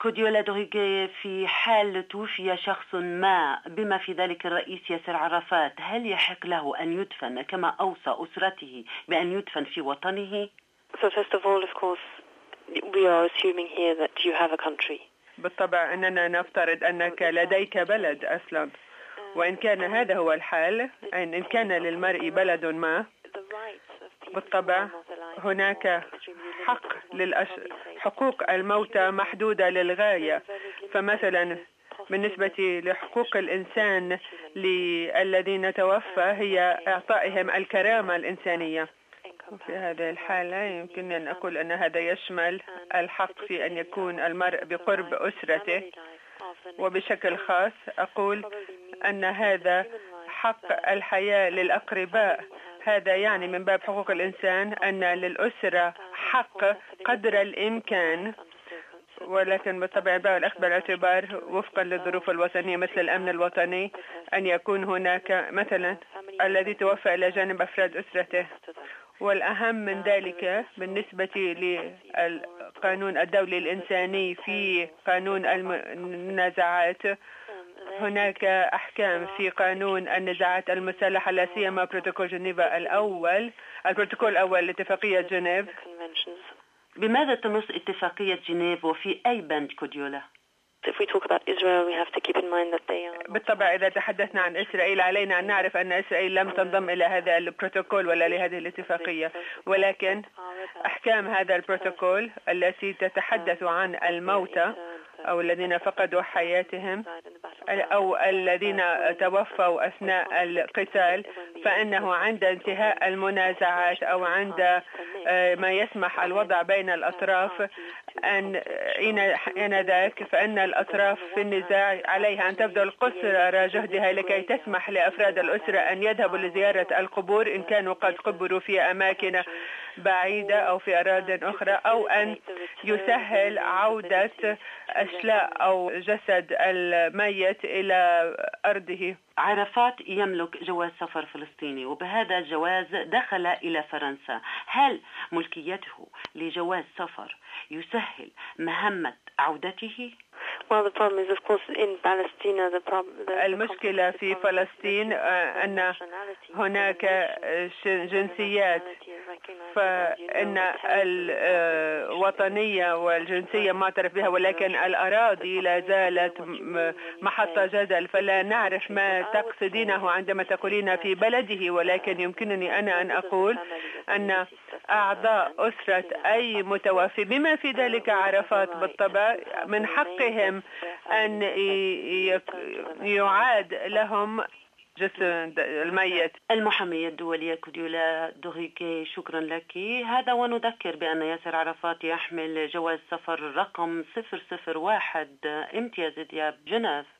كوديولا دوريغي، في حال توفي شخص ما بما في ذلك الرئيس ياسر عرفات، هل يحق له أن يدفن كما أوصى أسرته بأن يدفن في وطنه؟ So first of all, of course, we are assuming here that you have a country. بالطبع أننا نفترض أنك لديك بلد أصلا، وإن كان هذا هو الحال، إن كان للمرء بلد ما، بالطبع هناك حقوق الموتى محدودة للغاية. فمثلا بالنسبة لحقوق الإنسان للذين توفى هي إعطائهم الكرامة الإنسانية. وفي هذه الحالة يمكن أن أقول أن هذا يشمل الحق في أن يكون المرء بقرب أسرته، وبشكل خاص أقول أن هذا حق الحياة للأقرباء. هذا يعني من باب حقوق الإنسان أن للأسرة حق قدر الإمكان، ولكن بالطبع الأخذ بالاعتبار وفقا للظروف الوطنية مثل الأمن الوطني أن يكون هناك مثلا الذي توفى إلى جانب أفراد أسرته. والأهم من ذلك بالنسبة للقانون الدولي الإنساني في قانون المنازعات، هناك أحكام في قانون النزاعات المسلحة، لا سيما بروتوكول جنيفا البروتوكول الأول لاتفاقية جنيف. بماذا تنص اتفاقية جنيف وفي أي بند كوديولا؟ بالطبع إذا تحدثنا عن إسرائيل علينا أن نعرف أن إسرائيل لم تنضم إلى هذا البروتوكول ولا لهذه الاتفاقية، ولكن أحكام هذا البروتوكول التي تتحدث عن الموتى أو الذين فقدوا حياتهم أو الذين توفوا أثناء القتال، فإنه عند انتهاء المنازعات أو عند ما يسمح الوضع بين الأطراف أن ذاك فإن الأطراف في النزاع عليها أن تبذل قصارى جهدها لكي تسمح لأفراد الأسرة أن يذهبوا لزيارة القبور إن كانوا قد قبروا في أماكن بعيدة أو في أراضٍ أخرى، أو أن يسهل عودة أشلاء أو جسد الميت إلى أرضه. عرفات يملك جواز سفر فلسطيني، وبهذا الجواز دخل إلى فرنسا. هل ملكيته لجواز سفر يسهل مهمة عودته؟ المشكلة في فلسطين أن هناك جنسيات، فإن الوطنية والجنسية معترف بها، ولكن الأراضي لا زالت محط جدل. فلا نعرف ما تقصدينه عندما تقولين في بلده، ولكن يمكنني أنا أن أقول أن أعضاء أسرة أي متوفي بما في ذلك عرفات بالطبع من حقهم أن يعاد لهم جسد الميت. المحامية الدولية كوديولا دوريغي، شكرا لك. هذا ونذكر بأن ياسر عرفات يحمل جواز سفر رقم 001 امتياز دياب جنيف.